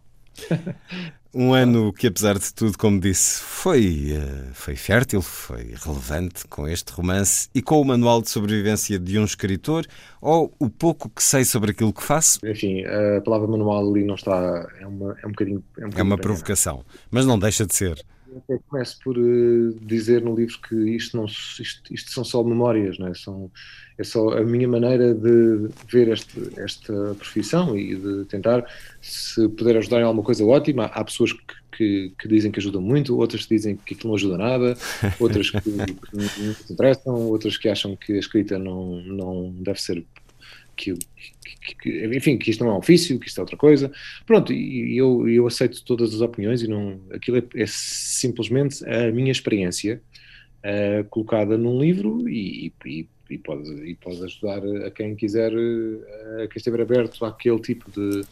Um ano que, apesar de tudo, como disse, foi, foi fértil, foi relevante com este romance e com o manual de sobrevivência de um escritor, ou o pouco que sei sobre aquilo que faço. Enfim, a palavra manual ali não está, é, uma, é um bocadinho... É, um bocadinho é uma provocação, mas não deixa de ser. Eu começo por uh, dizer no livro que isto, não, isto, isto são só memórias, não é? São, é só a minha maneira de ver este, esta profissão e de tentar, se puder ajudar em alguma coisa, ótima. Há pessoas que, que, que dizem que ajudam muito, outras que dizem que aquilo não ajuda nada, outras que, que não se interessam, outras que acham que a escrita não, não deve ser... Que, que, que, enfim, que isto não é um ofício, que isto é outra coisa. Pronto, e eu, eu aceito todas as opiniões e não, aquilo é, é simplesmente a minha experiência uh, colocada num livro e, e, e, pode, e pode ajudar a quem quiser, a quem estiver aberto àquele tipo de,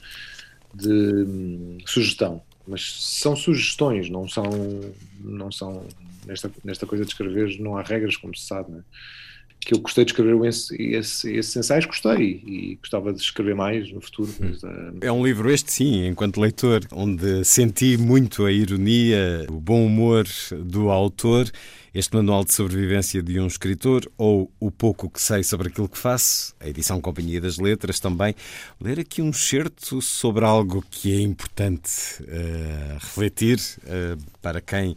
de um, sugestão. Mas são sugestões, não são, não são nesta, nesta coisa de escrever não há regras, como se sabe, não é? Que eu gostei de escrever esse, esse, esses ensaios, gostei e gostava de escrever mais no futuro. Mas, uh... É um livro este, sim, enquanto leitor, onde senti muito a ironia, o bom humor do autor, este manual de sobrevivência de um escritor, ou o pouco que sei sobre aquilo que faço, a edição Companhia das Letras também, ler aqui um excerto sobre algo que é importante uh, refletir uh, para quem...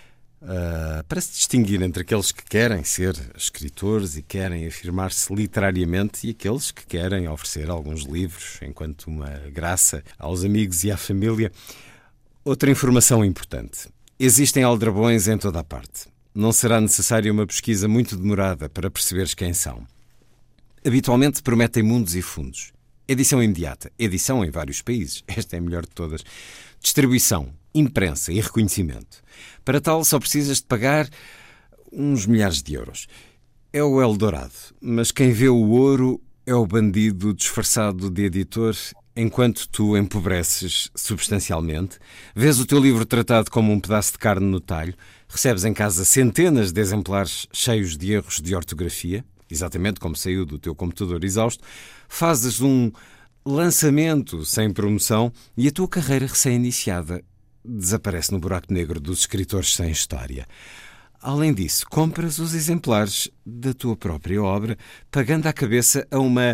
Uh, para se distinguir entre aqueles que querem ser escritores e querem afirmar-se literariamente e aqueles que querem oferecer alguns livros enquanto uma graça aos amigos e à família. Outra informação importante. Existem aldrabões em toda a parte. Não será necessária uma pesquisa muito demorada para perceberes quem são. Habitualmente prometem mundos e fundos. Edição imediata. Edição em vários países. Esta é a melhor de todas. Distribuição, imprensa e reconhecimento. Para tal só precisas de pagar uns milhares de euros. É o Eldorado, mas quem vê o ouro é o bandido disfarçado de editor, enquanto tu empobreces substancialmente, vês o teu livro tratado como um pedaço de carne no talho, recebes em casa centenas de exemplares cheios de erros de ortografia, exatamente como saiu do teu computador exausto, fazes um lançamento sem promoção e a tua carreira recém-iniciada desaparece no buraco negro dos escritores sem história. Além disso, compras os exemplares da tua própria obra, pagando à cabeça a uma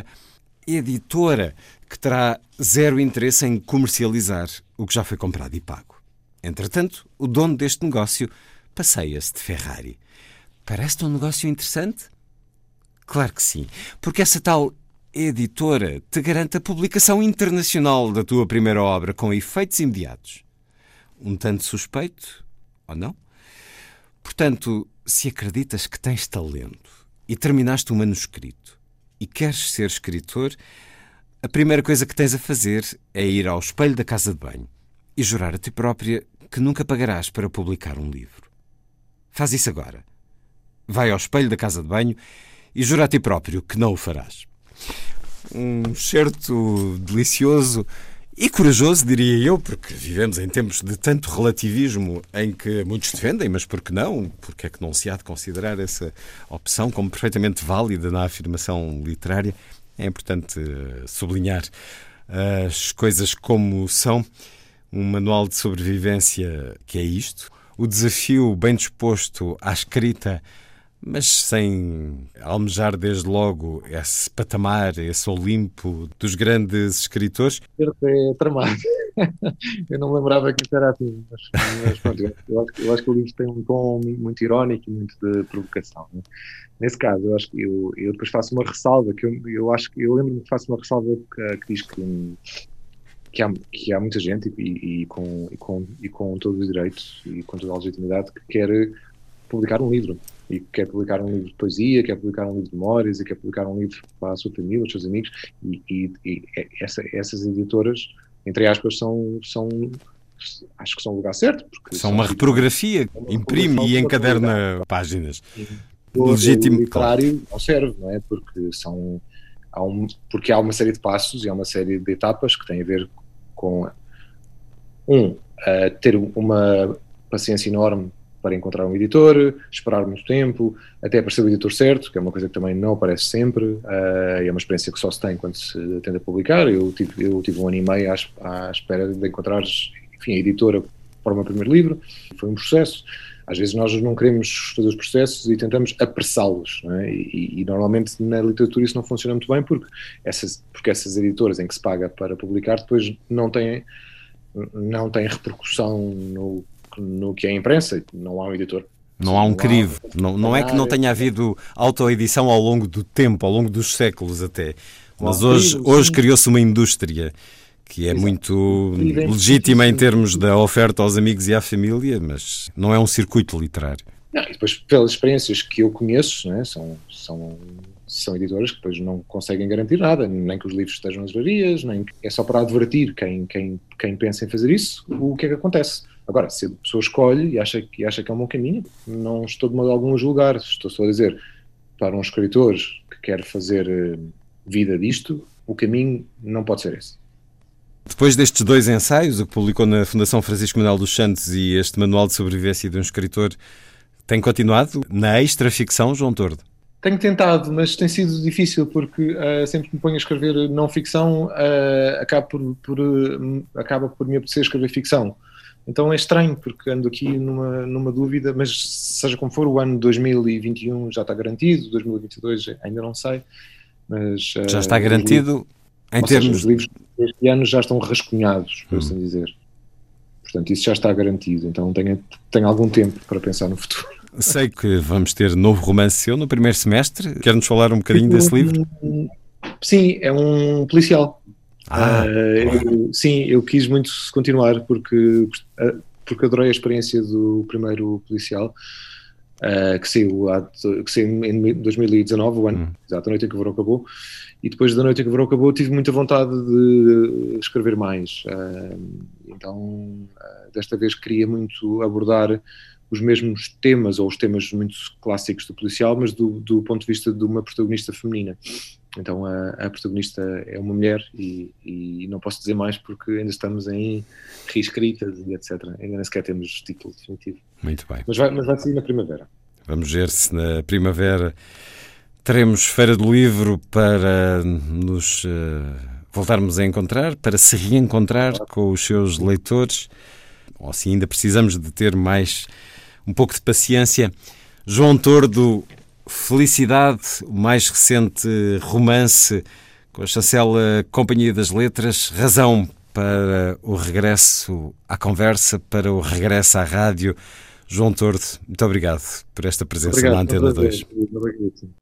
editora que terá zero interesse em comercializar o que já foi comprado e pago. Entretanto, o dono deste negócio passeia-se de Ferrari. Parece-te um negócio interessante? Claro que sim, porque essa tal editora te garante a publicação internacional da tua primeira obra com efeitos imediatos. Um tanto suspeito, ou não? Portanto, se acreditas que tens talento e terminaste o manuscrito e queres ser escritor, a primeira coisa que tens a fazer é ir ao espelho da casa de banho e jurar a ti própria que nunca pagarás para publicar um livro. Faz isso agora. Vai ao espelho da casa de banho e jura a ti próprio que não o farás. um certo delicioso e corajoso, diria eu, porque vivemos em tempos de tanto relativismo em que muitos defendem, mas por que não? Porque é que não se há de considerar essa opção como perfeitamente válida na afirmação literária? É importante sublinhar as coisas como são. Um manual de sobrevivência que é isto. O desafio bem disposto à escrita, mas sem almejar desde logo esse patamar, esse Olimpo dos grandes escritores. É tramado. Eu não me lembrava que isso era assim, mas, mas pronto, eu acho, eu acho que o livro tem um tom muito irónico e muito de provocação. Né? Nesse caso, eu acho que eu, eu depois faço uma ressalva, que eu, eu acho que eu lembro-me que faço uma ressalva que, que diz que, que, há, que há muita gente e, e, com, e, com, e com todos os direitos e com toda a legitimidade que quer publicar um livro. E quer publicar um livro de poesia, quer publicar um livro de memórias, e quer publicar um livro para a sua família, os seus amigos, e, e, e essa, essas editoras, entre aspas, são, são, acho que são o lugar certo. Porque são uma reprografia, imprime e encaderna páginas. O legítimo literário claro. Não serve, não é? Porque, são, há um, porque há uma série de passos e há uma série de etapas que têm a ver com, um, uh, ter uma paciência enorme para encontrar um editor, esperar muito tempo, até aparecer o editor certo, que é uma coisa que também não aparece sempre, uh, é uma experiência que só se tem quando se tenta publicar. Eu tive, eu tive um ano e meio à, à espera de encontrar, enfim, a editora para o meu primeiro livro. Foi um processo. Às vezes nós não queremos fazer os processos e tentamos apressá-los, não é? e, e normalmente na literatura isso não funciona muito bem porque essas, porque essas editoras em que se paga para publicar depois não têm, não têm repercussão no no que é a imprensa, não há um editor. Não há um crivo, não, não é que não tenha havido autoedição ao longo do tempo, ao longo dos séculos até, mas hoje, hoje criou-se uma indústria que é Exato. muito legítima em termos da oferta aos amigos e à família, mas não é um circuito literário. Não, e depois, pelas experiências que eu conheço, né, são, são, são editoras que depois não conseguem garantir nada, nem que os livros estejam nas livrarias, nem que, é só para advertir quem, quem, quem pensa em fazer isso, o que é que acontece. Agora, se a pessoa escolhe e acha, e acha que é um bom caminho, não estou de modo algum a julgar, estou só a dizer, para um escritor que quer fazer vida disto, o caminho não pode ser esse. Depois destes dois ensaios, o que publicou na Fundação Francisco Manuel dos Santos e este manual de sobrevivência de um escritor, tem continuado na extraficção, João Tordo? Tenho tentado, mas tem sido difícil porque uh, sempre que me ponho a escrever não ficção, uh, acaba, por, por, uh, acaba por me apetecer escrever ficção. Então é estranho, porque ando aqui numa, numa dúvida, mas seja como for, o ano dois mil e vinte e um já está garantido, dois mil e vinte e dois ainda não sei. Mas, já está uh, garantido livros, em termos... Seja, os livros deste ano já estão rascunhados, por hum. assim dizer. Portanto, isso já está garantido, então tenho, tenho algum tempo para pensar no futuro. Sei que vamos ter novo romance seu no primeiro semestre. Quer-nos falar um bocadinho desse livro? Sim, é um policial. Ah, uh, eu, sim, eu quis muito continuar porque, uh, porque adorei a experiência do primeiro policial uh, que, saiu lá, que saiu em dois mil e dezanove, o ano, hum. exato, a noite em que o verão acabou, e depois da noite em que o verão acabou tive muita vontade de escrever mais, uh, então uh, desta vez queria muito abordar os mesmos temas, ou os temas muito clássicos do policial, mas do, do ponto de vista de uma protagonista feminina. Então a, a protagonista é uma mulher e, e não posso dizer mais porque ainda estamos em reescritas e etcétera. Ainda nem sequer temos título definitivo. Muito bem. Mas vai, mas vai sair na primavera. Vamos ver se na primavera teremos Feira do Livro para nos uh, voltarmos a encontrar, para se reencontrar claro. com os seus leitores. Ou se ainda precisamos de ter mais um pouco de paciência. João Tordo, Felicidade, o mais recente romance com a chancela Companhia das Letras, razão para o regresso à conversa, para o regresso à rádio. João Tordo, muito obrigado por esta presença obrigado, na Antena dois. Obrigado.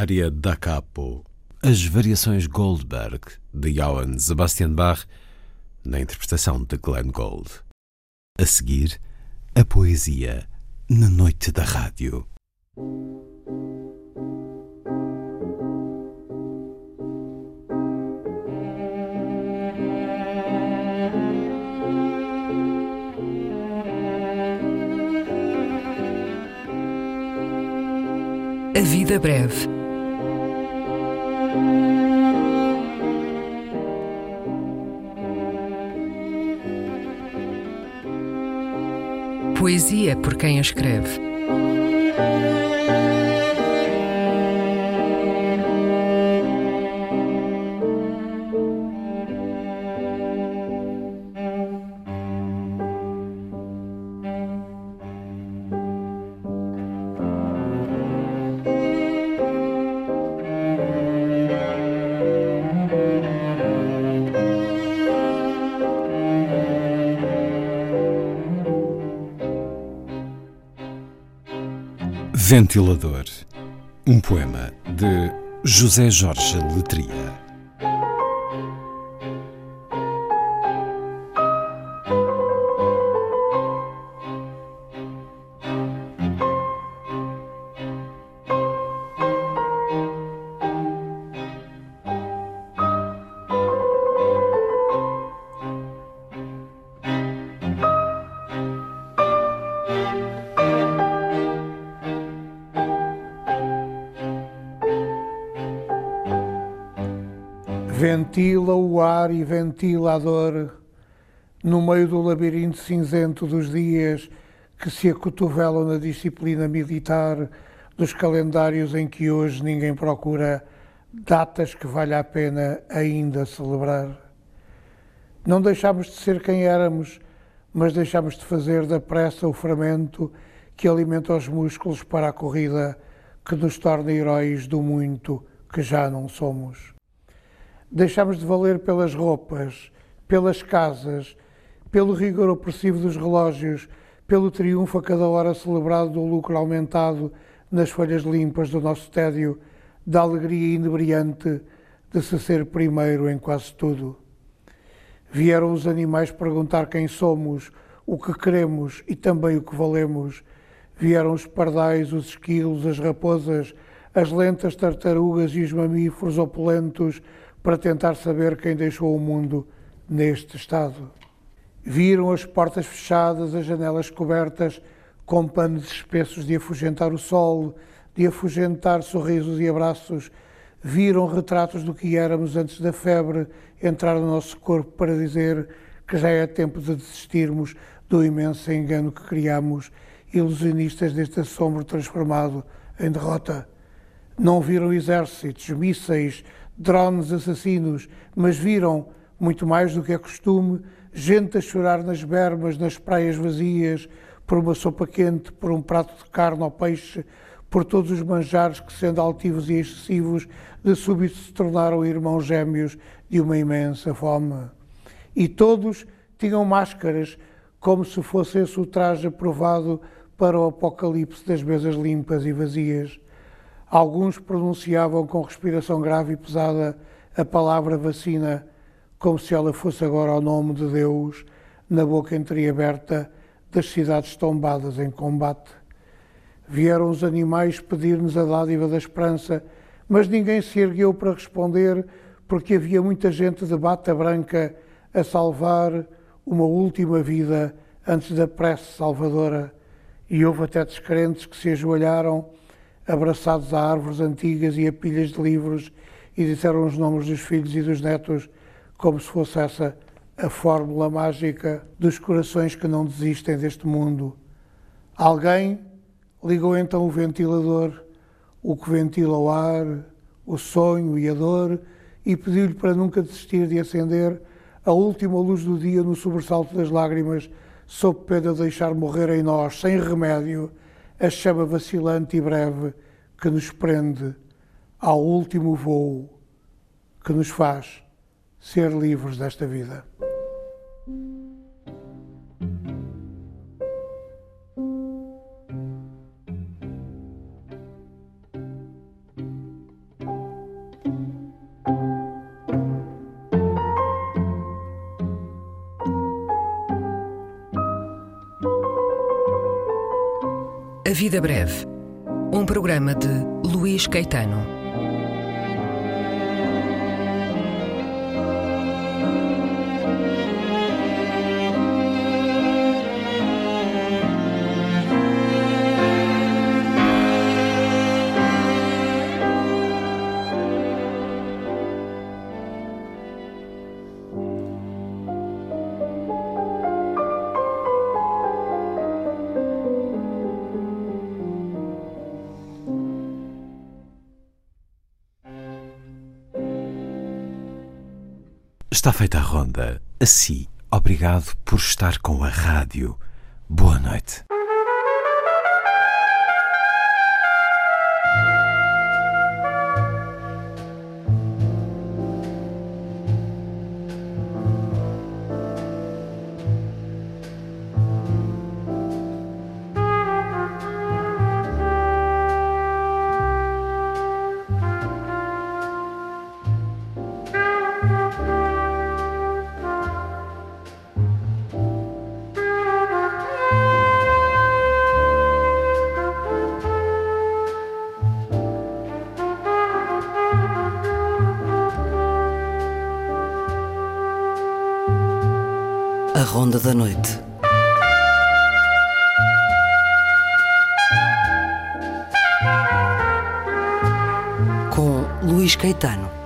área da capo, as variações Goldberg de Johann Sebastian Bach, na interpretação de Glenn Gould. A seguir, a poesia na noite da rádio. A vida breve. Poesia por quem a escreve. Ventilador, um poema de José Jorge Letria. Ventila o ar e ventila a dor, no meio do labirinto cinzento dos dias que se acotovelam na disciplina militar dos calendários em que hoje ninguém procura datas que vale a pena ainda celebrar. Não deixámos de ser quem éramos, mas deixámos de fazer da pressa o fermento que alimenta os músculos para a corrida que nos torna heróis do muito que já não somos. Deixámos de valer pelas roupas, pelas casas, pelo rigor opressivo dos relógios, pelo triunfo a cada hora celebrado do lucro aumentado nas folhas limpas do nosso tédio, da alegria inebriante de se ser primeiro em quase tudo. Vieram os animais perguntar quem somos, o que queremos e também o que valemos. Vieram os pardais, os esquilos, as raposas, as lentas tartarugas e os mamíferos opulentos para tentar saber quem deixou o mundo neste estado. Viram as portas fechadas, as janelas cobertas, com panos espessos de afugentar o sol, de afugentar sorrisos e abraços. Viram retratos do que éramos antes da febre entrar no nosso corpo para dizer que já é tempo de desistirmos do imenso engano que criamos, ilusionistas deste assombro transformado em derrota. Não viram exércitos, mísseis, drones assassinos, mas viram, muito mais do que é costume, gente a chorar nas bermas, nas praias vazias, por uma sopa quente, por um prato de carne ou peixe, por todos os manjares que, sendo altivos e excessivos, de súbito se tornaram irmãos gêmeos de uma imensa fome. E todos tinham máscaras, como se fosse esse o traje aprovado para o apocalipse das mesas limpas e vazias. Alguns pronunciavam com respiração grave e pesada a palavra vacina, como se ela fosse agora o nome de Deus, na boca entreaberta das cidades tombadas em combate. Vieram os animais pedir-nos a dádiva da esperança, mas ninguém se ergueu para responder, porque havia muita gente de bata branca a salvar uma última vida antes da prece salvadora, e houve até descrentes que se ajoelharam, abraçados a árvores antigas e a pilhas de livros, e disseram os nomes dos filhos e dos netos, como se fosse essa a fórmula mágica dos corações que não desistem deste mundo. Alguém ligou então o ventilador, o que ventila o ar, o sonho e a dor, e pediu-lhe para nunca desistir de acender a última luz do dia no sobressalto das lágrimas, sob pena de deixar morrer em nós, sem remédio, a chama vacilante e breve que nos prende ao último voo que nos faz ser livres desta vida. A Vida Breve, um programa de Luís Caetano. Está feita a ronda. Assim, obrigado por estar com a rádio. Boa noite. A Ronda da Noite. Com Luís Caetano.